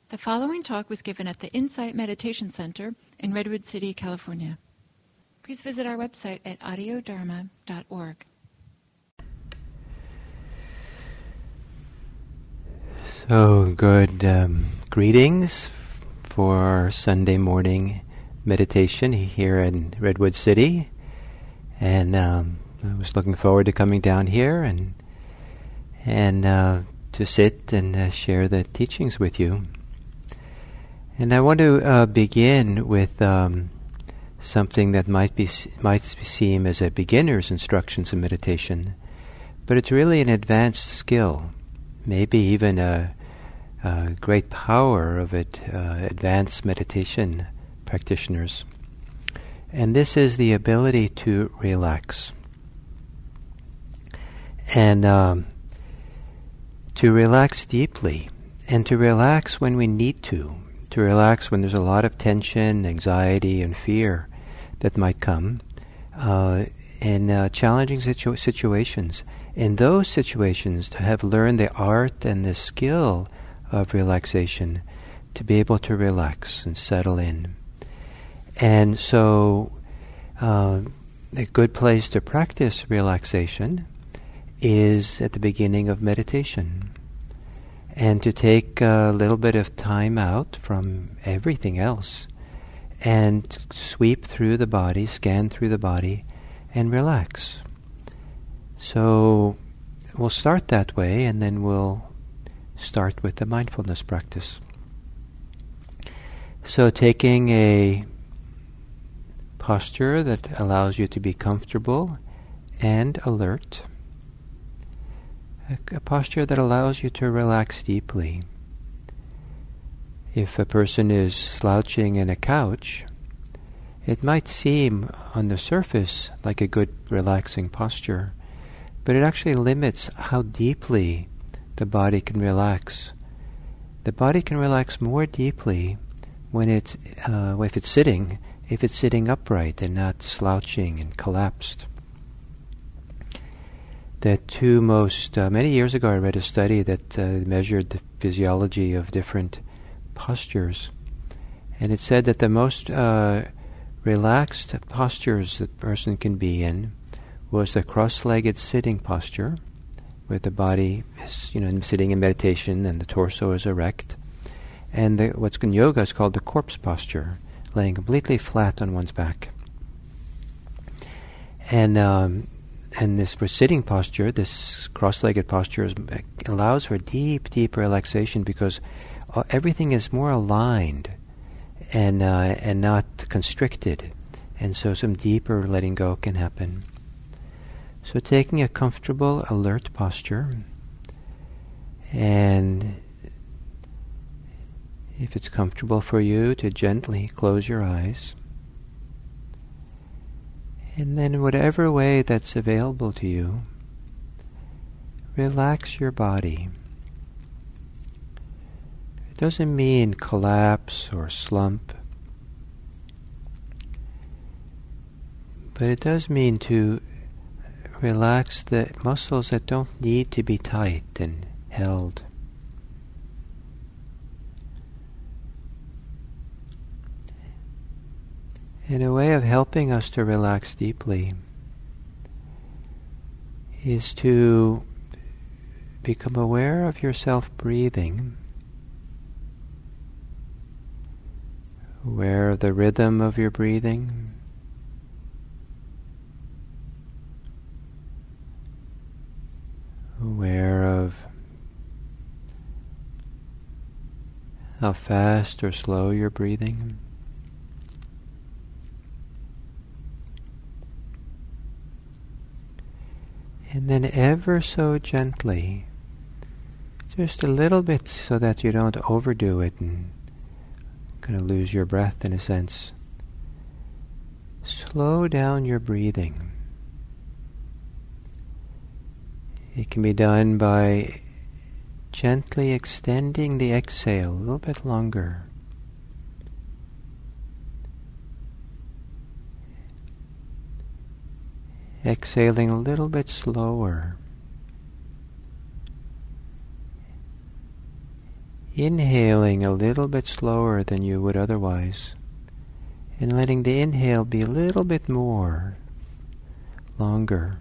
The following talk was given at the Insight Meditation Center in Redwood City, California. Please visit our website at audiodharma.org. So, good greetings for Sunday morning meditation here in Redwood City. And I was looking forward to coming down here and to sit and share the teachings with you. And I want to begin with something that might seem as a beginner's instructions in meditation, but it's really an advanced skill, maybe even a great power of it, advanced meditation practitioners. And this is the ability to relax. And to relax deeply, and to relax when we need to relax when there's a lot of tension, anxiety, and fear that might come in challenging situations. In those situations, to have learned the art and the skill of relaxation, to be able to relax and settle in. And so, a good place to practice relaxation is at the beginning of meditation. And to take a little bit of time out from everything else and sweep through the body, scan through the body, and relax. So we'll start that way, and then we'll start with the mindfulness practice. So taking a posture that allows you to be comfortable and alert, a posture that allows you to relax deeply. If a person is slouching in a couch, it might seem on the surface like a good relaxing posture, but it actually limits how deeply the body can relax. The body can relax more deeply when it's if it's sitting upright and not slouching and collapsed. The two most, many years ago I read a study that measured the physiology of different postures, and it said that the most relaxed postures that a person can be in was the cross-legged sitting posture, where the body is, sitting in meditation and the torso is erect, and what's in yoga is called the corpse posture, laying completely flat on one's back. And this for sitting posture, this cross-legged posture, allows for deep relaxation because everything is more aligned and not constricted, and so some deeper letting go can happen. So taking a comfortable, alert posture, and if it's comfortable for you, to gently close your eyes. And then whatever way that's available to you, relax your body. It doesn't mean collapse or slump, but it does mean to relax the muscles that don't need to be tight and held. And a way of helping us to relax deeply is to become aware of yourself breathing, aware of the rhythm of your breathing, aware of how fast or slow you're breathing. And then ever so gently, just a little bit so that you don't overdo it and kind of lose your breath in a sense, slow down your breathing. It can be done by gently extending the exhale a little bit longer. Exhaling a little bit slower. inhaling a little bit slower than you would otherwise, and letting the inhale be a little bit longer.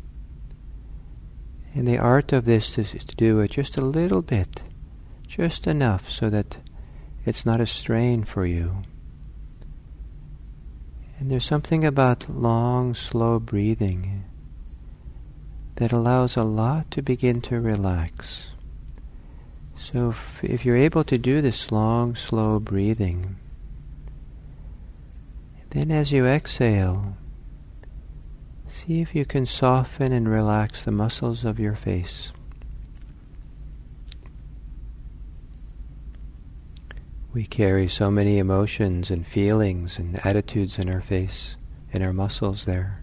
And the art of this is to do it just a little bit, just enough so that it's not a strain for you. And there's something about long, slow breathing that allows a lot to begin to relax. So if you're able to do this long, slow breathing, then as you exhale, see if you can soften and relax the muscles of your face. We carry so many emotions and feelings and attitudes in our face, in our muscles there.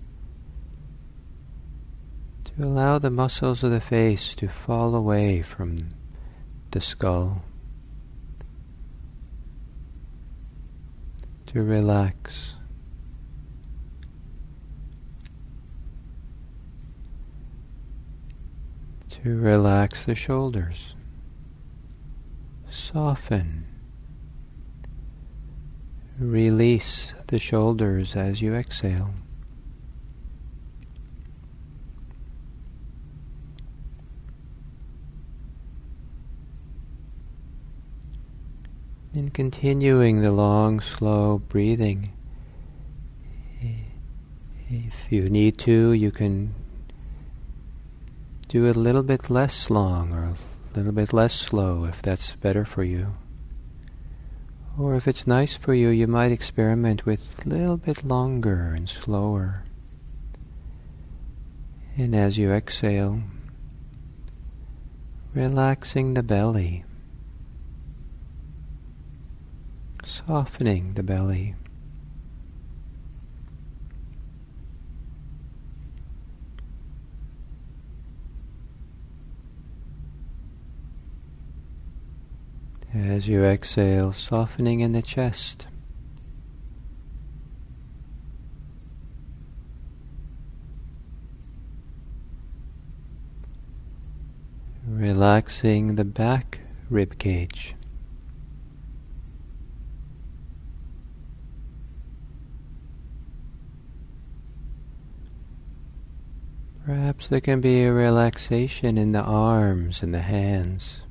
To allow the muscles of the face to fall away from the skull, to relax. To relax the shoulders. Soften. Release the shoulders as you exhale. And continuing the long, slow breathing. If you need to, you can do it a little bit less long or a little bit less slow if that's better for you. Or if it's nice for you, you might experiment with a little bit longer and slower. And as you exhale, relaxing the belly, softening the belly. As you exhale, softening in the chest. Relaxing the back rib cage. Perhaps there can be a relaxation in the arms and the hands.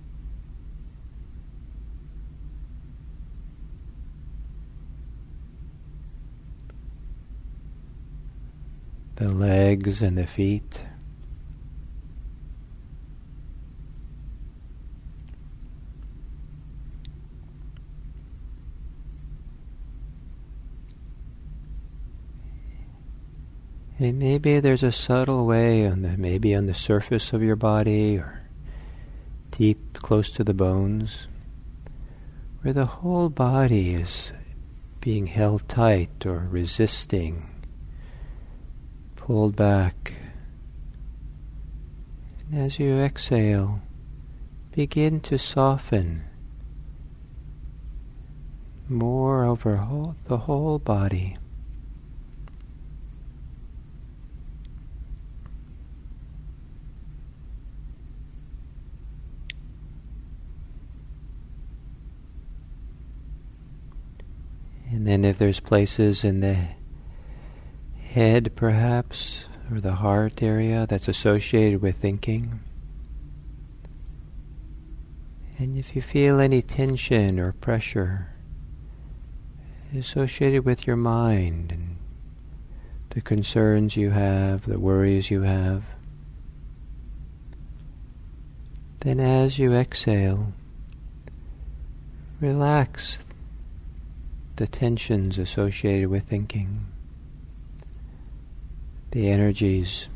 The legs and the feet. And maybe there's a subtle way maybe on the surface of your body or deep close to the bones, where the whole body is being held tight or resisting, pulled back. And as you exhale, begin to soften more over the whole body. And then if there's places in the head perhaps, or the heart area that's associated with thinking, and if you feel any tension or pressure associated with your mind and the concerns you have, the worries you have, then as you exhale, relax the tensions associated with thinking, the energies.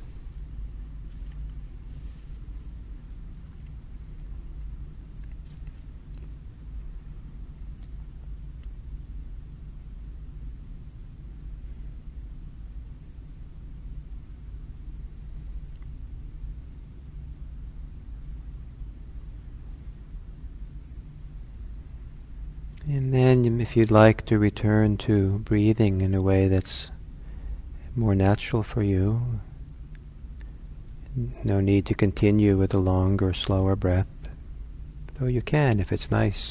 And then if you'd like to return to breathing in a way that's more natural for you, no need to continue with a longer, slower breath. though you can if it's nice.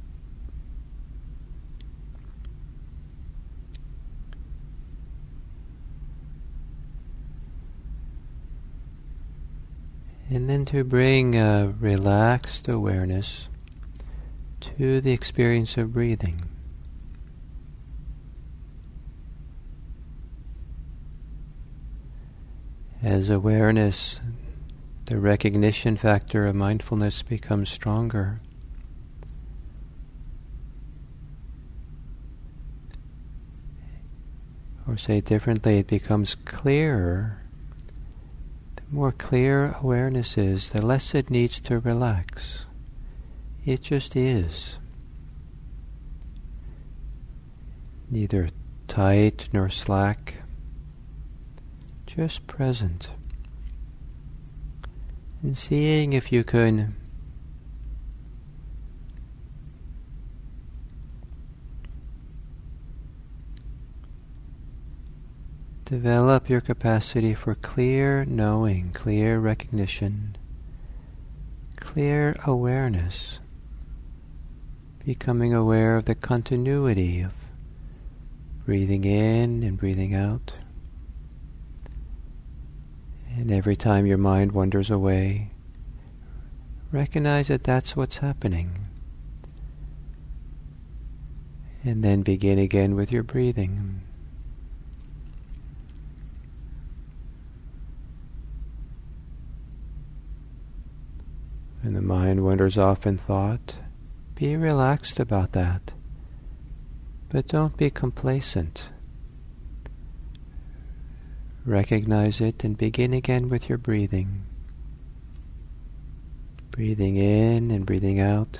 And then to bring a relaxed awareness to the experience of breathing. As awareness, the recognition factor of mindfulness becomes stronger. Or say it differently, it becomes clearer. The more clear awareness is, the less it needs to relax. It just is. Neither tight nor slack. Just present. And seeing if you can develop your capacity for clear knowing, clear recognition, clear awareness, becoming aware of the continuity of breathing in and breathing out. And every time your mind wanders away, recognize that that's what's happening. And then begin again with your breathing. When the mind wanders off in thought, be relaxed about that. But don't be complacent. Recognize it and begin again with your breathing. Breathing in and breathing out.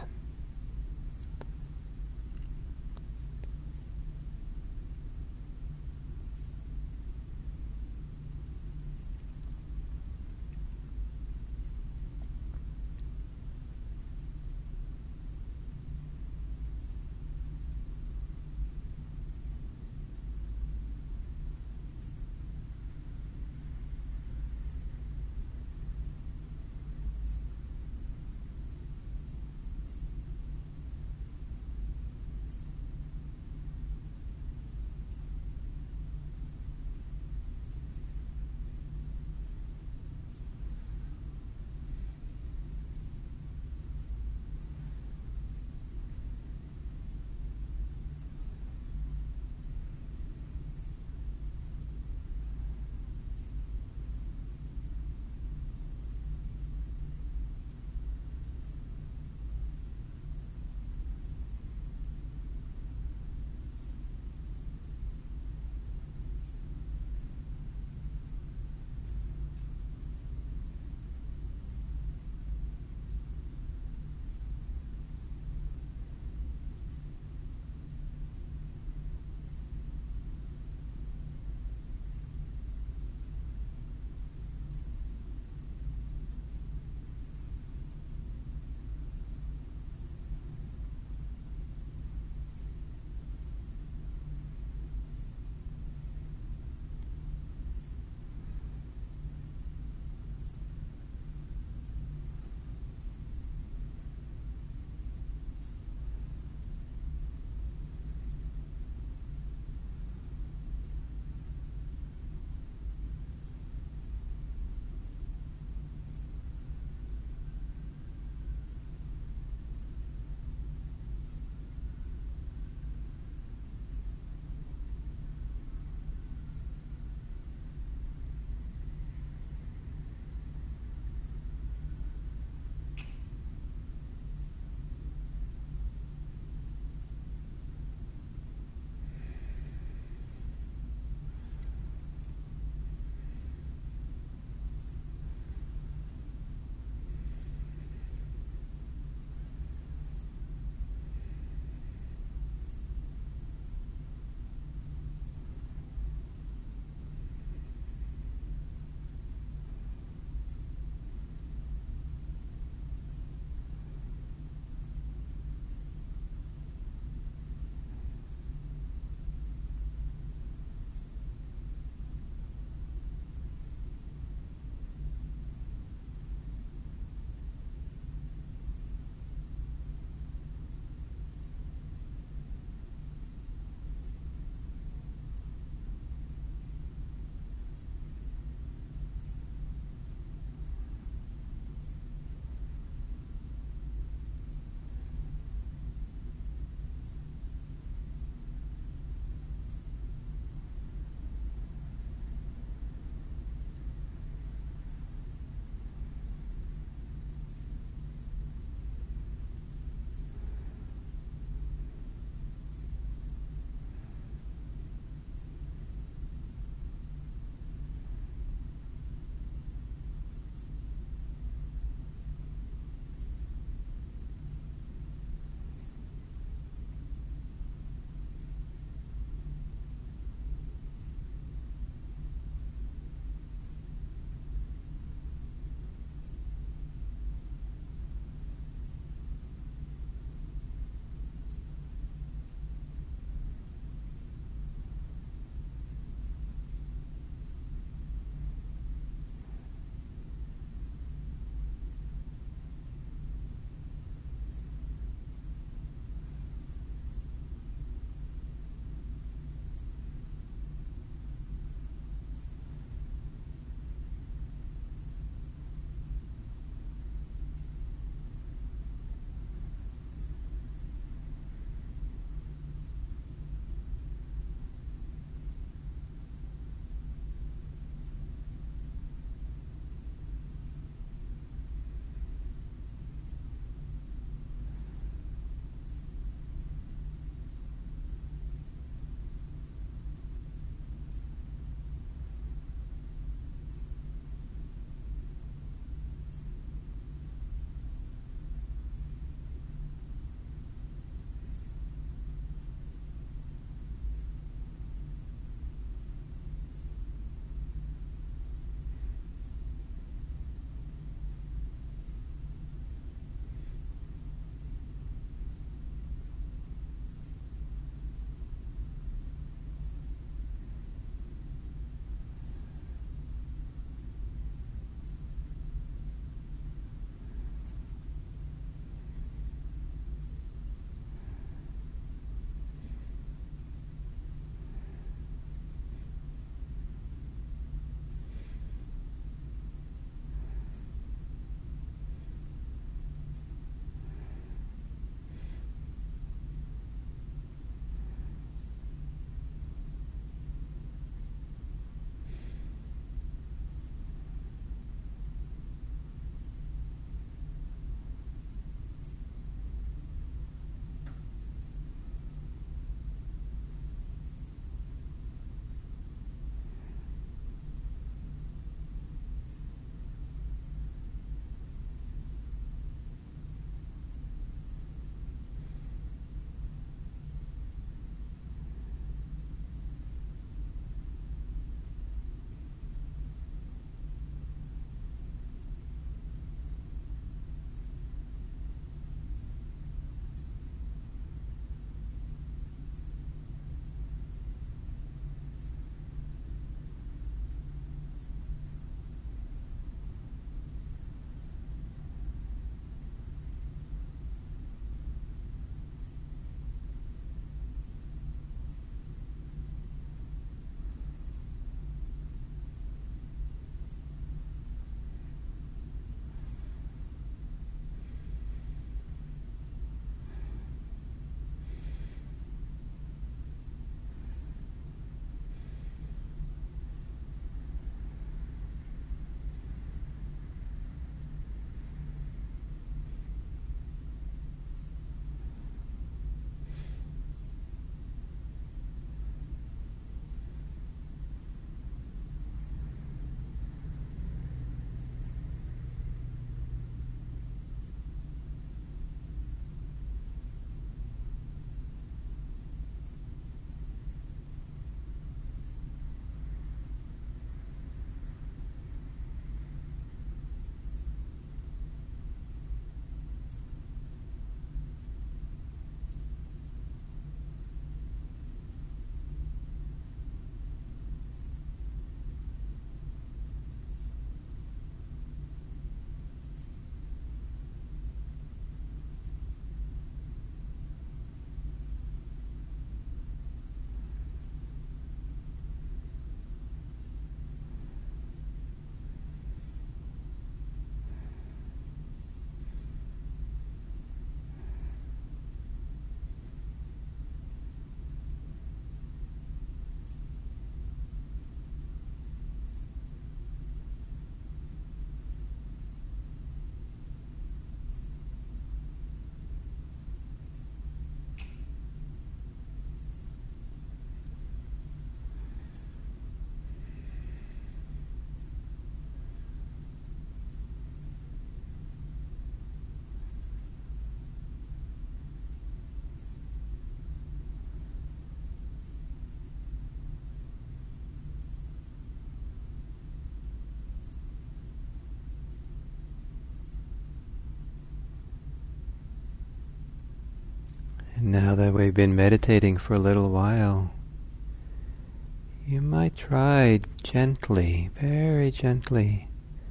Now that we've been meditating for a little while, you might try gently, very gently,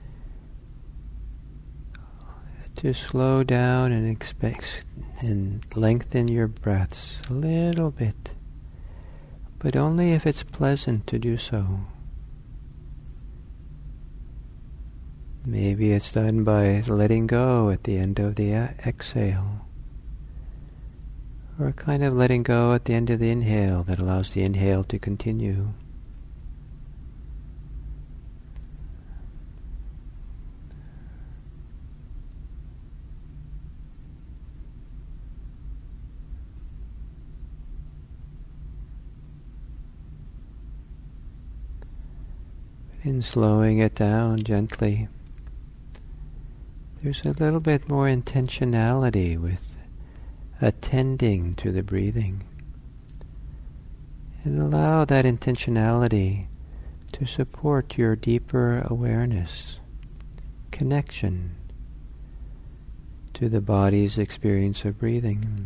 to slow down and lengthen your breaths a little bit, but only if it's pleasant to do so. Maybe it's done by letting go at the end of the exhale, or kind of letting go at the end of the inhale that allows the inhale to continue. In slowing it down gently, there's a little bit more intentionality with attending to the breathing. And allow that intentionality to support your deeper awareness, connection to the body's experience of breathing.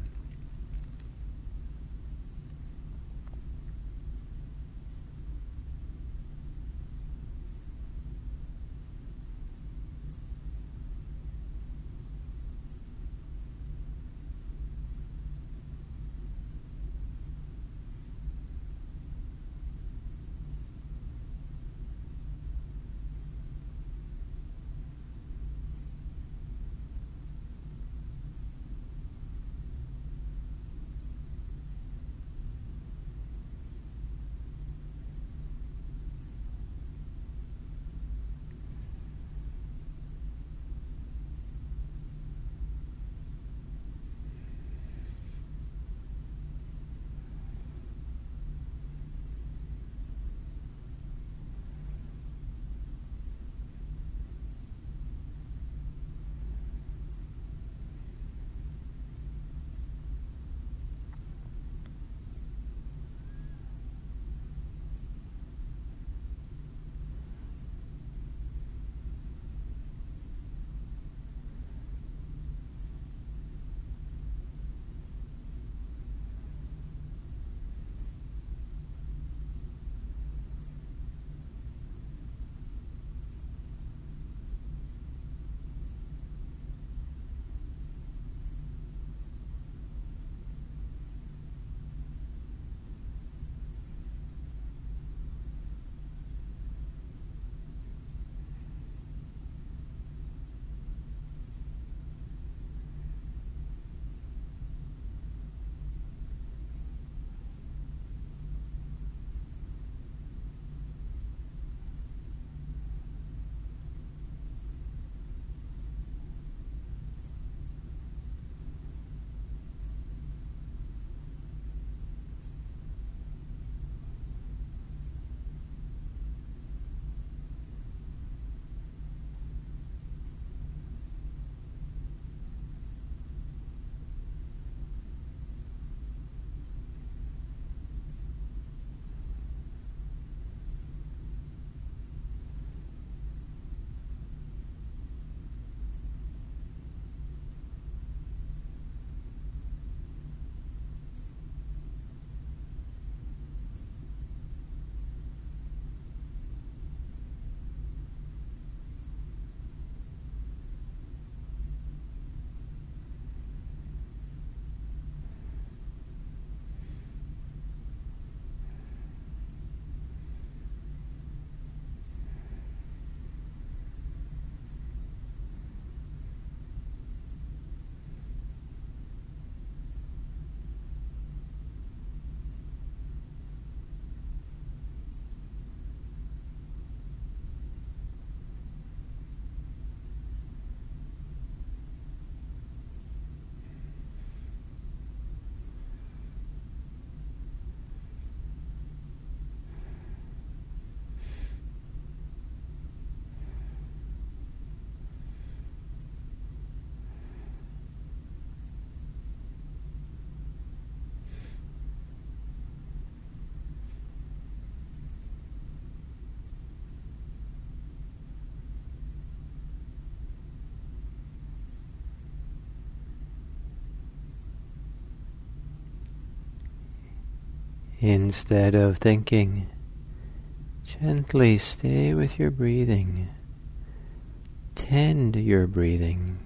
instead of thinking. Gently stay with your breathing. Tend your breathing.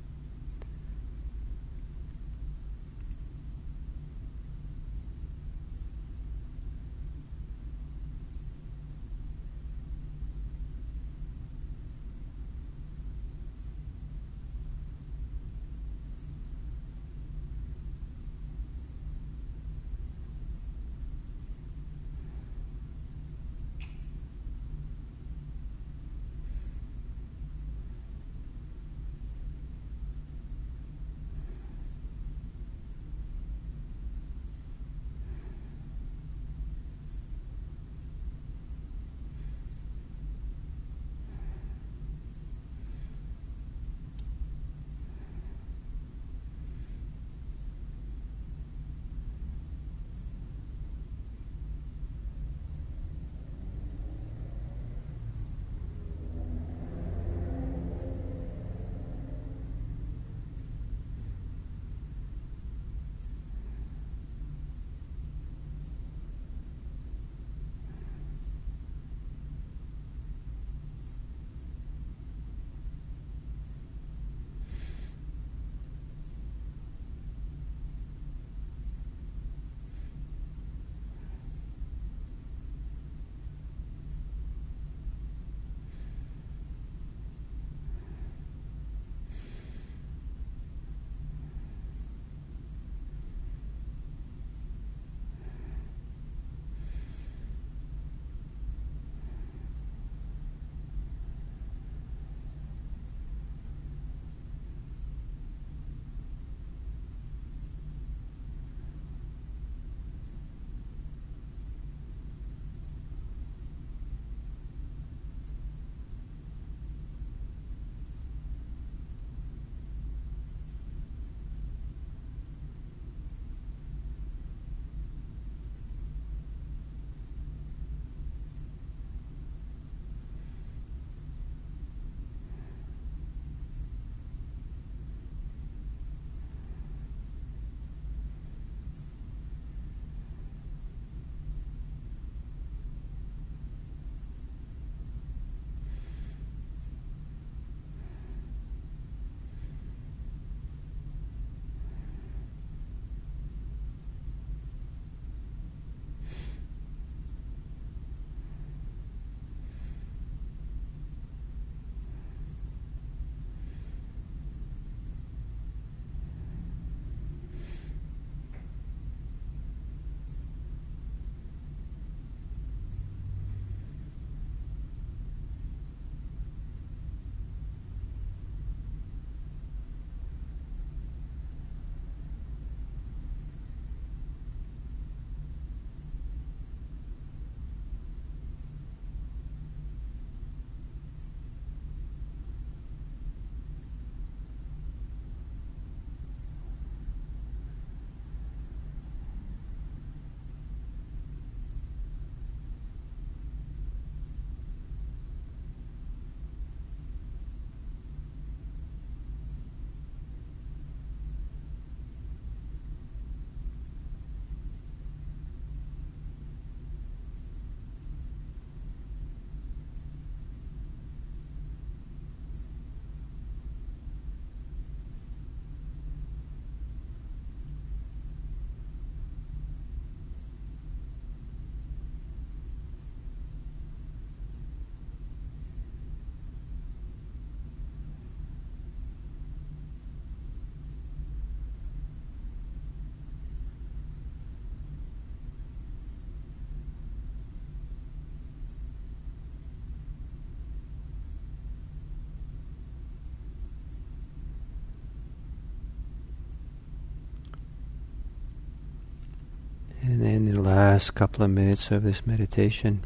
And in the last couple of minutes of this meditation,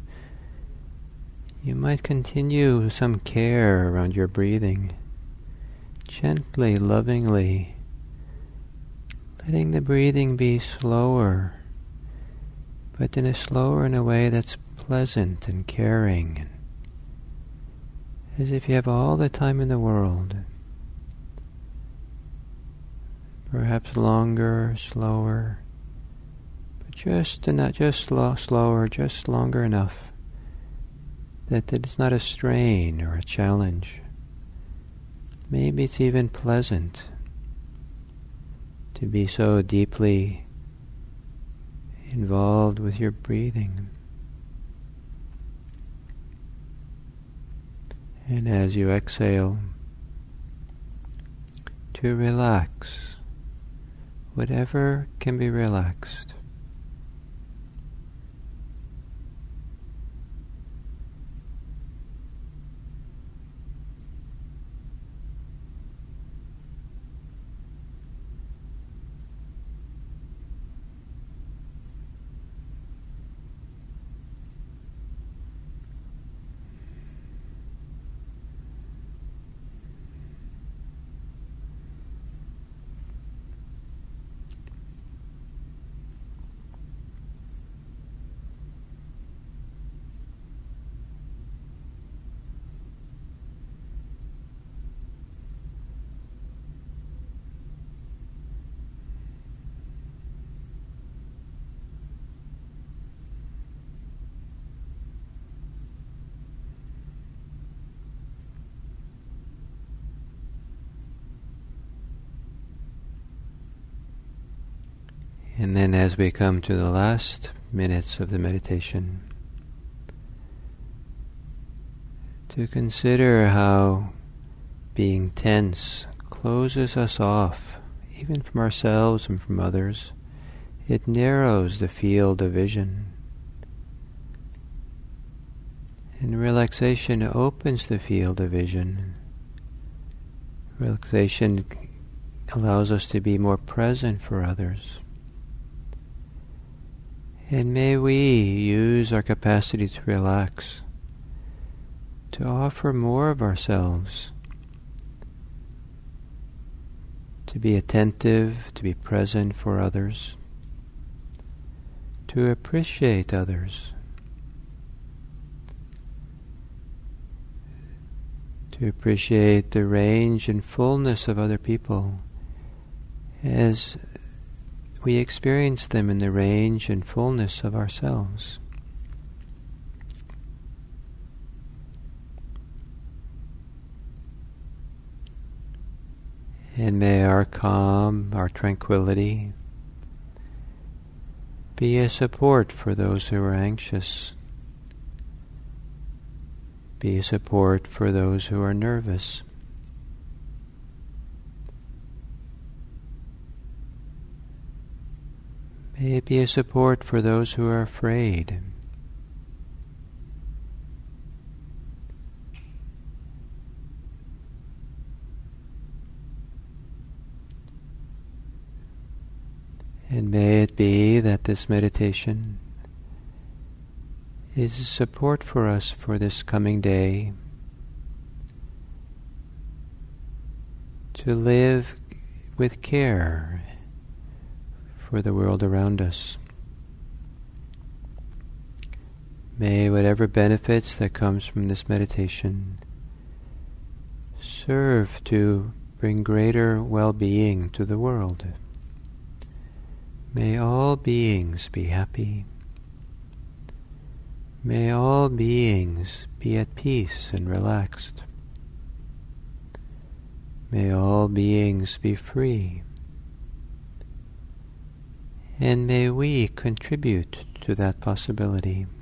you might continue some care around your breathing, gently, lovingly, letting the breathing be slower, but slower in a way that's pleasant and caring, as if you have all the time in the world. Perhaps longer, slower, but slower, just longer enough that it's not a strain or a challenge. Maybe it's even pleasant to be so deeply involved with your breathing. And as you exhale, to relax whatever can be relaxed. And then as we come to the last minutes of the meditation, to consider how being tense closes us off, even from ourselves and from others. It narrows the field of vision. And relaxation opens the field of vision. Relaxation allows us to be more present for others. And may we use our capacity to relax to offer more of ourselves, to be attentive, to be present for others, to appreciate others, to appreciate the range and fullness of other people as we experience them in the range and fullness of ourselves. And may our calm, our tranquility, be a support for those who are anxious, be a support for those who are nervous. May it be a support for those who are afraid. And may it be that this meditation is a support for us for this coming day, to live with care for the world around us. May whatever benefits that comes from this meditation serve to bring greater well-being to the world. May all beings be happy. May all beings be at peace and relaxed. May all beings be free. And may we contribute to that possibility.